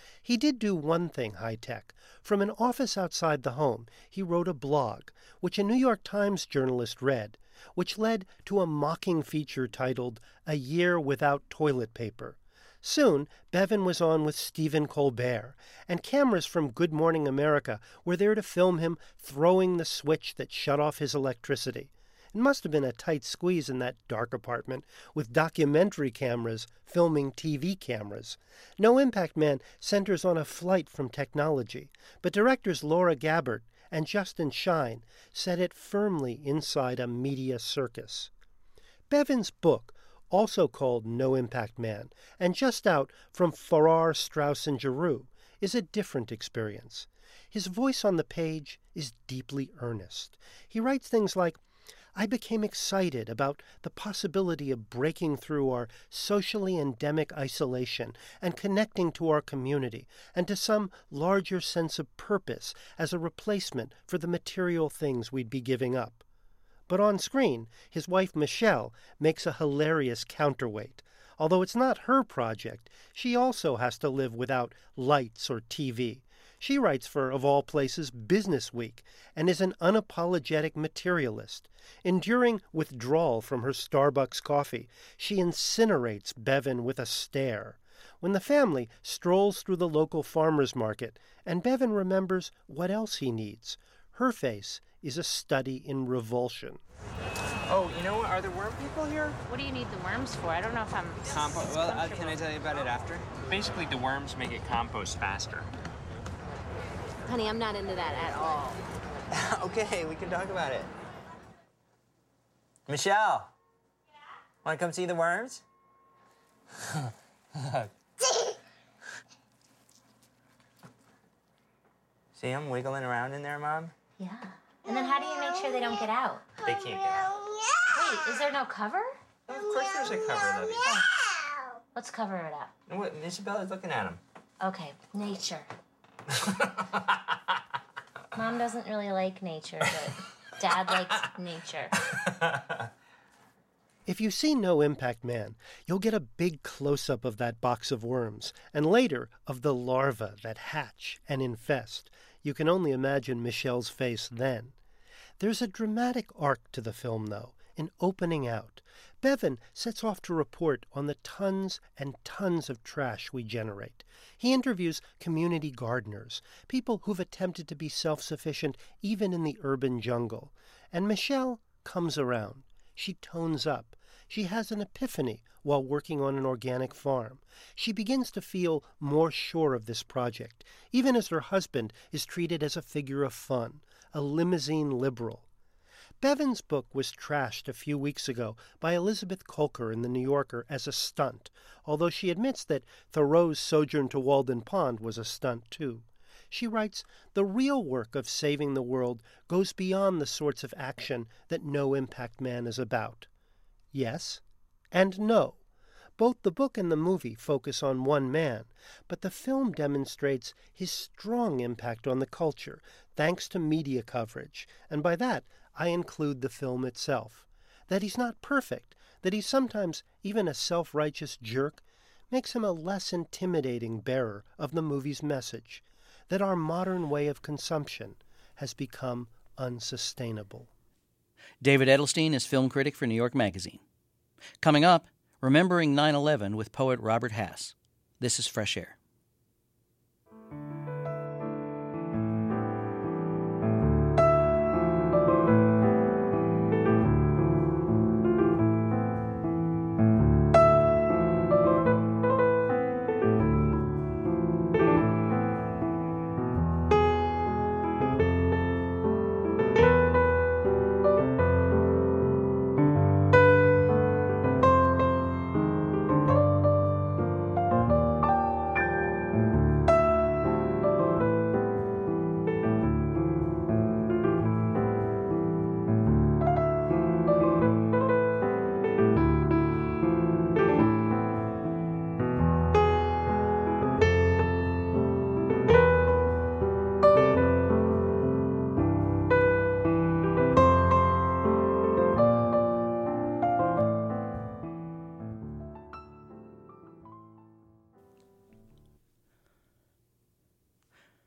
[SPEAKER 9] He did do one thing high-tech. From an office outside the home, he wrote a blog, which a New York Times journalist read, which led to a mocking feature titled A Year Without Toilet Paper. Soon, Bevan was on with Stephen Colbert, and cameras from Good Morning America were there to film him throwing the switch that shut off his electricity. It must have been a tight squeeze in that dark apartment, with documentary cameras filming T V cameras. No Impact Man centers on a flight from technology, but directors Laura Gabbert and Justin Shine set it firmly inside a media circus. Bevan's book, also called No Impact Man, and just out from Farrar, Straus and Giroux, is a different experience. His voice on the page is deeply earnest. He writes things like, I became excited about the possibility of breaking through our socially endemic isolation and connecting to our community and to some larger sense of purpose as a replacement for the material things we'd be giving up. But on screen, his wife Michelle makes a hilarious counterweight. Although it's not her project, she also has to live without lights or T V. She writes for, of all places, Business Week, and is an unapologetic materialist. Enduring withdrawal from her Starbucks coffee, she incinerates Bevan with a stare. When the family strolls through the local farmer's market, and Bevan remembers what else he needs, her face is a study in revulsion.
[SPEAKER 10] Oh, you know what? Are there worm people here?
[SPEAKER 11] What do you need the worms for? I don't know if I'm...
[SPEAKER 10] Compost. Well, uh, can I tell you about it after? Basically, the worms make it compost faster.
[SPEAKER 11] Honey, I'm not into that at all.
[SPEAKER 10] Okay, we can talk about it. Michelle. Yeah? Want to come see the worms? See them wiggling around in there, Mom?
[SPEAKER 11] Yeah. And then how do you make sure they don't get out?
[SPEAKER 10] They can't get out.
[SPEAKER 11] Wait, is there no cover?
[SPEAKER 10] Of course there's a cover, Lovey.
[SPEAKER 11] Let's cover it up.
[SPEAKER 10] And what? Isabella's looking at them.
[SPEAKER 11] Okay, nature. Mom doesn't really like nature, but Dad likes nature.
[SPEAKER 9] If you see No Impact Man, you'll get a big close-up of that box of worms, and later of the larvae that hatch and infest. You can only imagine Michelle's face then. There's a dramatic arc to the film, though, in opening out. Bevan sets off to report on the tons and tons of trash we generate. He interviews community gardeners, people who've attempted to be self-sufficient even in the urban jungle. And Michelle comes around. She tones up. She has an epiphany while working on an organic farm. She begins to feel more sure of this project, even as her husband is treated as a figure of fun, a limousine liberal. Bevan's book was trashed a few weeks ago by Elizabeth Kolker in The New Yorker as a stunt, although she admits that Thoreau's sojourn to Walden Pond was a stunt too. She writes, the real work of saving the world goes beyond the sorts of action that No Impact Man is about. Yes and no. Both the book and the movie focus on one man, but the film demonstrates his strong impact on the culture, thanks to media coverage, and by that I include the film itself. That he's not perfect, that he's sometimes even a self-righteous jerk, makes him a less intimidating bearer of the movie's message, that our modern way of consumption has become unsustainable.
[SPEAKER 1] David Edelstein is film critic for New York Magazine. Coming up, Remembering nine eleven with poet Robert Hass. This is Fresh Air.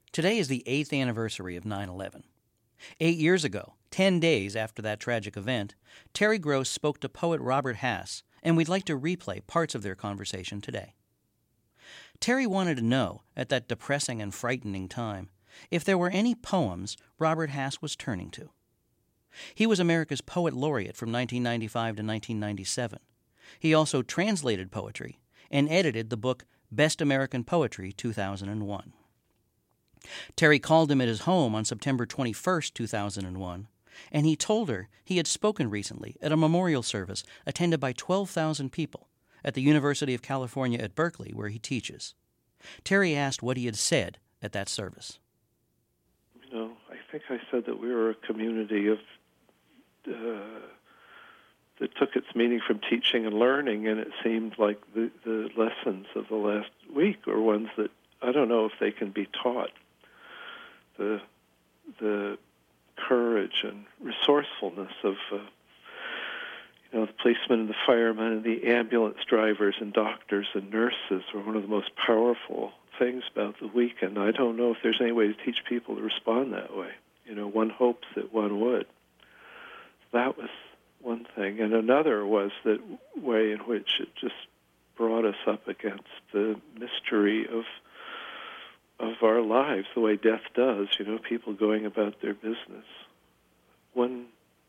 [SPEAKER 1] Today is the eighth anniversary of nine eleven. Eight years ago, ten days after that tragic event, Terry Gross spoke to poet Robert Hass, and we'd like to replay parts of their conversation today. Terry wanted to know, at that depressing and frightening time, if there were any poems Robert Hass was turning to. He was America's Poet Laureate from nineteen ninety-five to nineteen ninety-seven. He also translated poetry and edited the book Best American Poetry two thousand one. Terry called him at his home on September twenty-first, two thousand one, and he told her he had spoken recently at a memorial service attended by twelve thousand people at the University of California at Berkeley, where he teaches. Terry asked what he had said at that service.
[SPEAKER 12] You know, I think I said that we were a community of uh, that took its meaning from teaching and learning, and it seemed like the, the lessons of the last week are ones that I don't know if they can be taught. The the courage and resourcefulness of uh, you know the policemen and the firemen and the ambulance drivers and doctors and nurses were one of the most powerful things about the weekend. I don't know if there's any way to teach people to respond that way. You know, one hopes that one would. That was one thing, and another was the way in which it just brought us up against the mystery of of our lives, the way death does, you know, people going about their business. One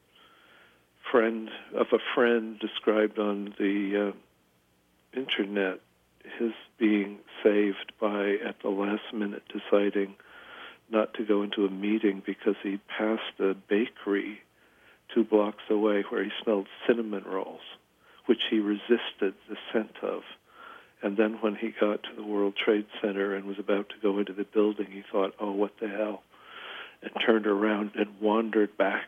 [SPEAKER 12] friend of a friend described on the uh, internet his being saved by, at the last minute, deciding not to go into a meeting because he passed a bakery two blocks away where he smelled cinnamon rolls, which he resisted the scent of. And then when he got to the World Trade Center and was about to go into the building, he thought, oh, what the hell, and turned around and wandered back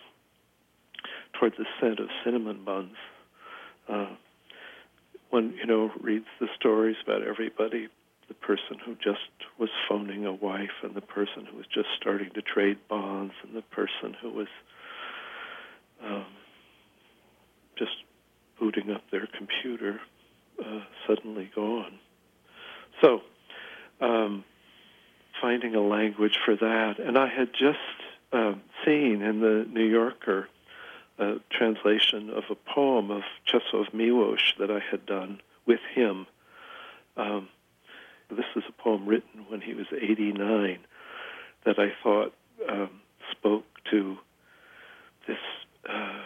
[SPEAKER 12] toward the scent of cinnamon buns. Uh, one, you know, reads the stories about everybody, the person who just was phoning a wife and the person who was just starting to trade bonds and the person who was um, just booting up their computer. Uh, suddenly gone. So, um, finding a language for that. And I had just uh, seen in the New Yorker a translation of a poem of Czesław Miłosz that I had done with him. Um, this is a poem written when he was eighty-nine that I thought um, spoke to this, uh,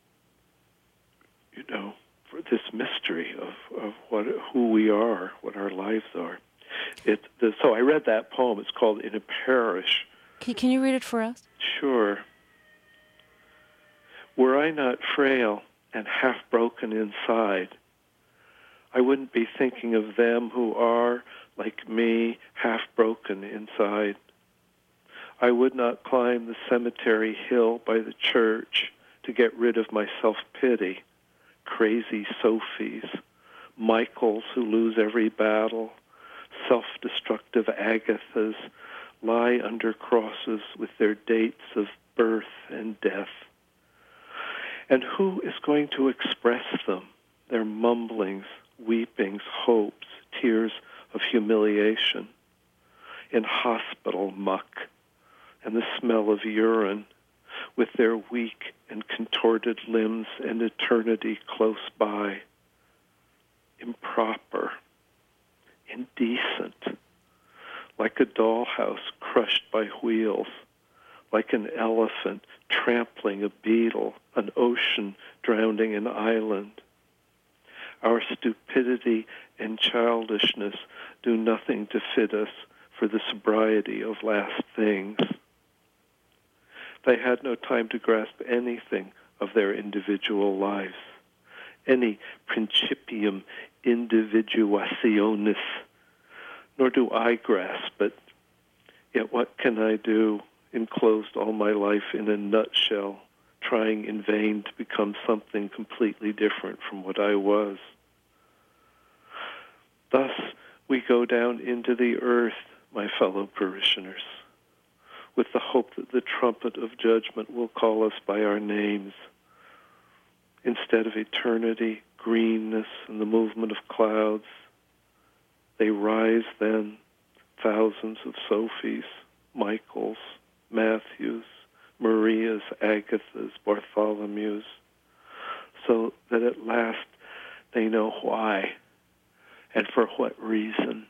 [SPEAKER 12] you know, this mystery of, of what who we are, what our lives are. It the, so I read that poem. It's called In a Parish.
[SPEAKER 4] Can, can you read it for us?
[SPEAKER 12] Sure. Were I not frail and half broken inside, I wouldn't be thinking of them who are, like me, half broken inside. I would not climb the cemetery hill by the church to get rid of my self-pity. Crazy Sophies, Michaels who lose every battle, self-destructive Agathas lie under crosses with their dates of birth and death. And who is going to express them, their mumblings, weepings, hopes, tears of humiliation, in hospital muck and the smell of urine, with their weak and contorted limbs and eternity close by, improper, indecent, like a dollhouse crushed by wheels, like an elephant trampling a beetle, an ocean drowning an island. Our stupidity and childishness do nothing to fit us for the sobriety of last things. They had no time to grasp anything of their individual lives, any principium individuationis, nor do I grasp it. Yet what can I do, enclosed all my life in a nutshell, trying in vain to become something completely different from what I was? Thus we go down into the earth, my fellow parishioners, with the hope that the trumpet of judgment will call us by our names. Instead of eternity, greenness, and the movement of clouds, they rise then, thousands of Sophies, Michaels, Matthews, Marias, Agathas, Bartholomews, so that at last they know why and for what reason.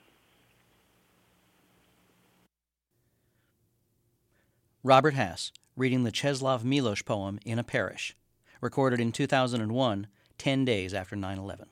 [SPEAKER 1] Robert Hass, reading the Czeslaw Milosz poem In a Parish, recorded in two thousand one, ten days after nine eleven.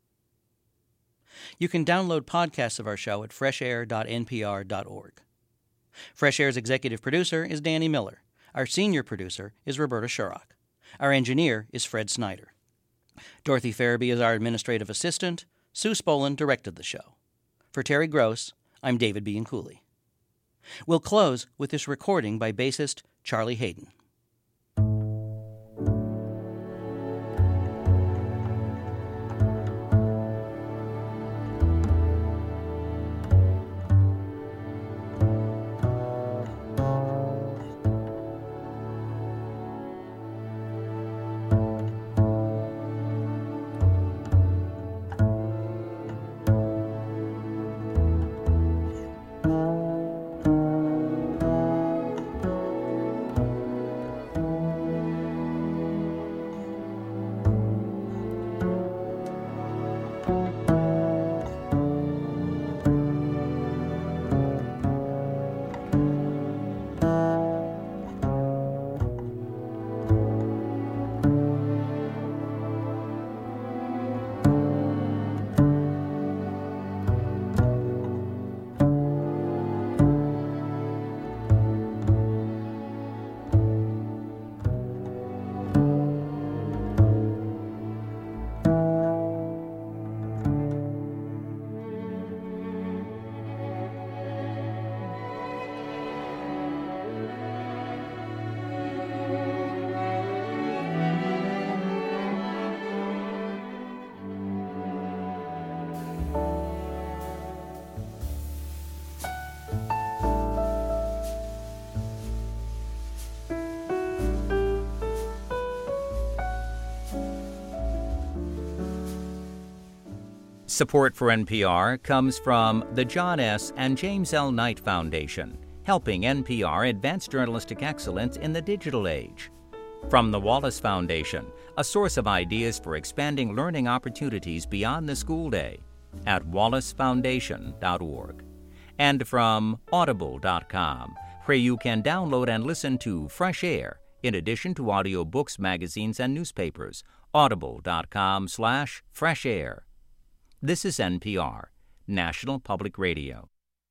[SPEAKER 1] You can download podcasts of our show at fresh air dot n p r dot org. Fresh Air's executive producer is Danny Miller. Our senior producer is Roberta Shurrock. Our engineer is Fred Snyder. Dorothy Farabee is our administrative assistant. Sue Spolin directed the show. For Terry Gross, I'm David Bianculli. We'll close with this recording by bassist Charlie Hayden.
[SPEAKER 7] Support for N P R comes from the John S. and James L. Knight Foundation, helping N P R advance journalistic excellence in the digital age. From the Wallace Foundation, a source of ideas for expanding learning opportunities beyond the school day, at wallace foundation dot org. And from audible dot com, where you can download and listen to Fresh Air, in addition to audiobooks, magazines, and newspapers. audible dot com slash fresh air. This is N P R, National Public Radio.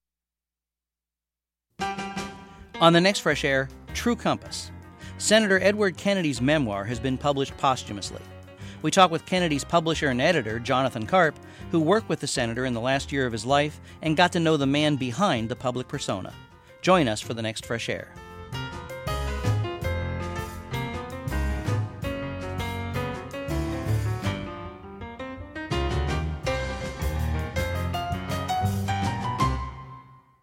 [SPEAKER 1] On the next Fresh Air, True Compass. Senator Edward Kennedy's memoir has been published posthumously. We talk with Kennedy's publisher and editor, Jonathan Karp, who worked with the senator in the last year of his life and got to know the man behind the public persona. Join us for the next Fresh Air.